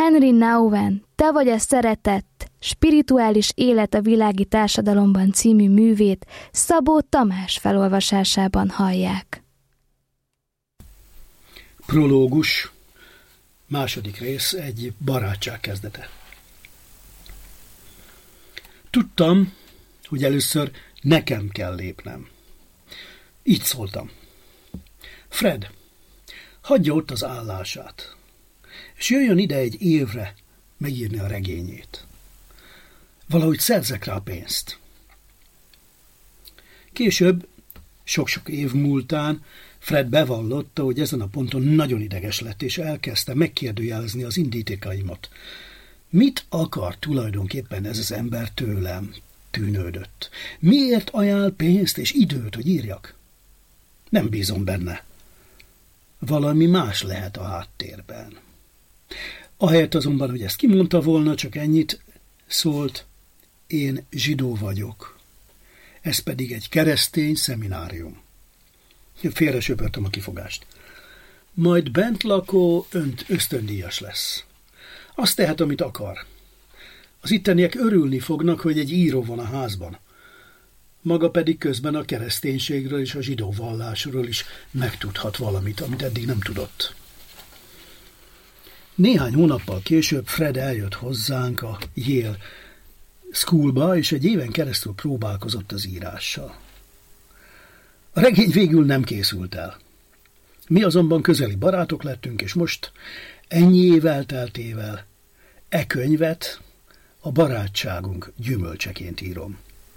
Henry Nouwen, Te vagy a szeretet, spirituális élet a világi társadalomban című művét Szabó Tamás felolvasásában hallják. Prológus, második rész, egy barátság kezdete. Tudtam, hogy először nekem kell lépnem. Így szóltam. Fred, hagyja ott az állását, és jöjjön ide egy évre megírni a regényét. Valahogy szerzek rá pénzt. Később, sok-sok év múltán Fred bevallotta, hogy ezen a ponton nagyon ideges lett, és elkezdte megkérdőjelezni az indítékaimat. Mit akar tulajdonképpen ez az ember tőlem? Tűnődött. Miért ajánl pénzt és időt, hogy írjak? Nem bízom benne. Valami más lehet a háttérben. Ahelyett azonban, hogy ezt kimondta volna, csak ennyit szólt: én zsidó vagyok. Ez pedig egy keresztény szeminárium. Félre söpörtem a kifogást. Majd bent lakó ösztöndíjas lesz. Azt tehet, amit akar. Az itteniek örülni fognak, hogy egy író van a házban. Maga pedig közben a kereszténységről és a zsidó vallásról is megtudhat valamit, amit eddig nem tudott. Néhány hónappal később Fred eljött hozzánk a Yale Schoolba, és egy éven keresztül próbálkozott az írással. A regény végül nem készült el. Mi azonban közeli barátok lettünk, és most ennyi év elteltével e könyvet a barátságunk gyümölcseként írom.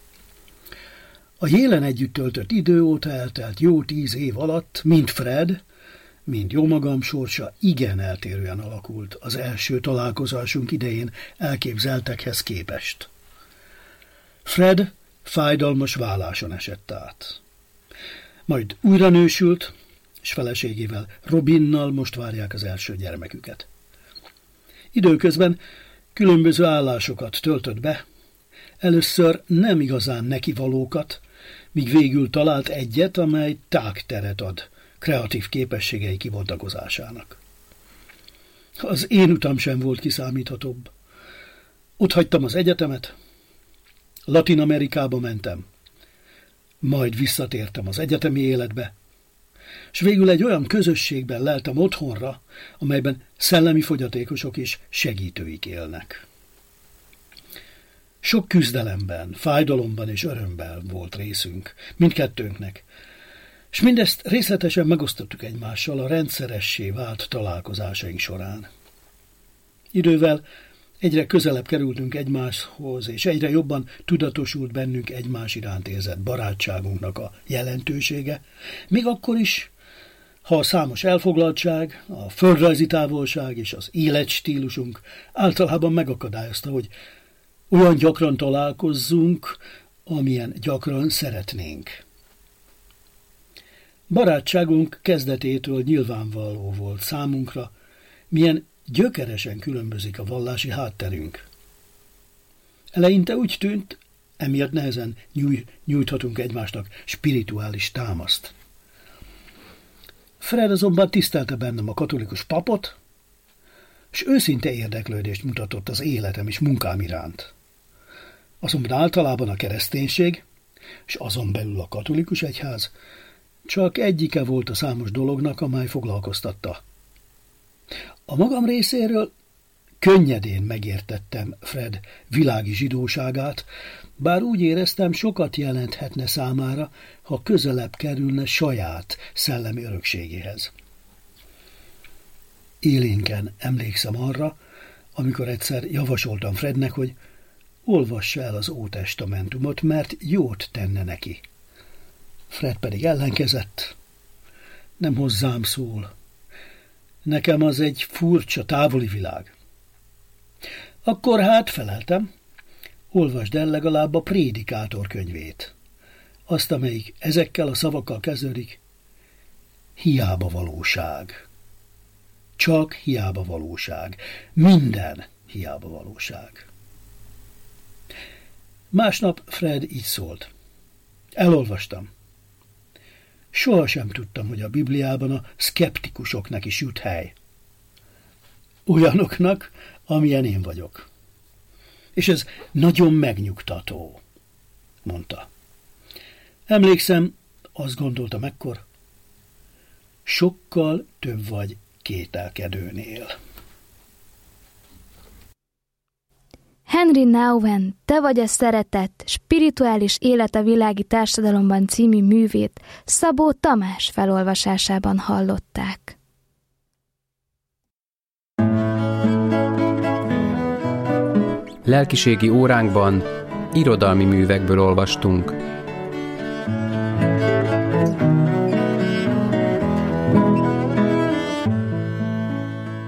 A Yale-en együtt töltött idő óta eltelt jó 10 év alatt, mind Fred, mind jómagam sorsa igen eltérően alakult az első találkozásunk idején elképzeltekhez képest. Fred fájdalmas válláson esett át. Majd újra nősült, és feleségével, Robinnal most várják az első gyermeküket. Időközben különböző állásokat töltött be, először nem igazán nekivalókat, míg végül talált egyet, amely tágteret ad kreatív képességei kibontakozásának. Az én utam sem volt kiszámíthatóbb. Ott hagytam az egyetemet, Latin Amerikába mentem, majd visszatértem az egyetemi életbe, és végül egy olyan közösségben leltem otthonra, amelyben szellemi fogyatékosok és segítőik élnek. Sok küzdelemben, fájdalomban és örömben volt részünk, mindkettőnknek, és mindezt részletesen megosztottuk egymással a rendszeressé vált találkozásaink során. Idővel egyre közelebb kerültünk egymáshoz, és egyre jobban tudatosult bennünk egymás iránt érzett barátságunknak a jelentősége, még akkor is, ha a számos elfoglaltság, a földrajzi távolság és az életstílusunk általában megakadályozta, hogy olyan gyakran találkozzunk, amilyen gyakran szeretnénk. Barátságunk kezdetétől nyilvánvaló volt számunkra, milyen gyökeresen különbözik a vallási hátterünk. Eleinte úgy tűnt, emiatt nehezen nyújthatunk egymásnak spirituális támaszt. Fred azonban tisztelte bennem a katolikus papot, és őszinte érdeklődést mutatott az életem és munkám iránt. Azonban általában a kereszténység, és azon belül a katolikus egyház csak egyike volt a számos dolognak, amely foglalkoztatta. A magam részéről könnyedén megértettem Fred világi zsidóságát, bár úgy éreztem, sokat jelenthetne számára, ha közelebb kerülne saját szellemi örökségéhez. Élénken emlékszem arra, amikor egyszer javasoltam Frednek, hogy olvassa el az Ótestamentumot, mert jót tenne neki. Fred pedig ellenkezett. Nem hozzám szól. Nekem az egy furcsa, távoli világ. Akkor hát feleltem, olvasd el legalább a Prédikátor könyvét. Azt, amelyik ezekkel a szavakkal kezdődik: hiába valóság. Csak hiába valóság. Minden hiába valóság. Másnap Fred így szólt. Elolvastam. Sohasem tudtam, hogy a Bibliában a szkeptikusoknak is jut hely. olyanoknak, amilyen én vagyok. És ez nagyon megnyugtató, mondta. Emlékszem, azt gondoltam ekkor, sokkal több vagy kételkedőnél. Henry Nouwen, Te vagy a szeretet, spirituális élet a világi társadalomban című művét Szabó Tamás felolvasásában hallották. Lelkiségi óránkban irodalmi művekből olvastunk.